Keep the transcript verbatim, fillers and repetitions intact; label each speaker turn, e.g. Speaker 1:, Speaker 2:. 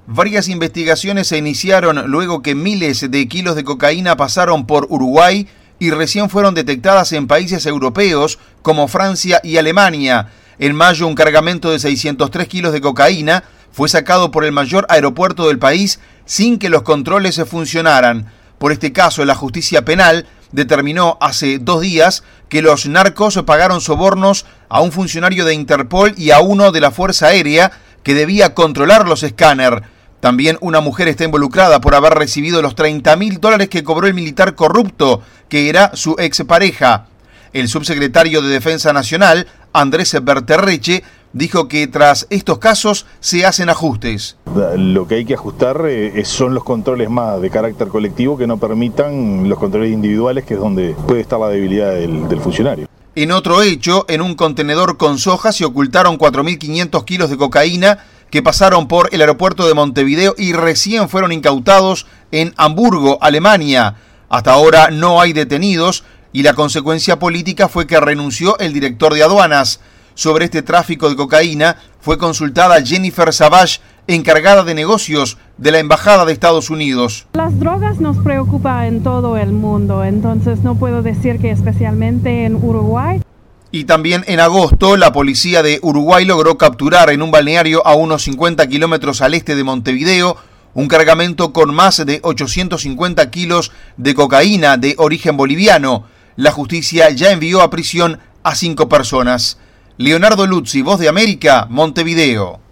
Speaker 1: Varias investigaciones se iniciaron luego que miles de kilos de cocaína pasaron por Uruguay y recién fueron detectadas en países europeos como Francia y Alemania. En mayo, un cargamento de seiscientos tres kilos de cocaína fue sacado por el mayor aeropuerto del país sin que los controles funcionaran. Por este caso, la justicia penal determinó hace dos días que los narcos pagaron sobornos a un funcionario de Interpol y a uno de la Fuerza Aérea que debía controlar los escáneres. También una mujer está involucrada por haber recibido los treinta mil dólares que cobró el militar corrupto, que era su expareja. El subsecretario de Defensa Nacional, Andrés Berterreche, dijo que tras estos casos se hacen ajustes.
Speaker 2: Lo que hay que ajustar eh, son los controles más de carácter colectivo que no permitan los controles individuales, que es donde puede estar la debilidad del, del funcionario.
Speaker 1: En otro hecho, en un contenedor con soja se ocultaron cuatro mil quinientos kilos de cocaína que pasaron por el aeropuerto de Montevideo y recién fueron incautados en Hamburgo, Alemania. Hasta ahora no hay detenidos y la consecuencia política fue que renunció el director de aduanas. Sobre este tráfico de cocaína fue consultada Jennifer Savage, encargada de negocios de la Embajada de Estados Unidos.
Speaker 3: Las drogas nos preocupan en todo el mundo, entonces no puedo decir que especialmente en Uruguay.
Speaker 1: Y también en agosto, la policía de Uruguay logró capturar en un balneario a unos cincuenta kilómetros al este de Montevideo un cargamento con más de ochocientos cincuenta kilos de cocaína de origen boliviano. La justicia ya envió a prisión a cinco personas. Leonardo Luzzi, Voz de América, Montevideo.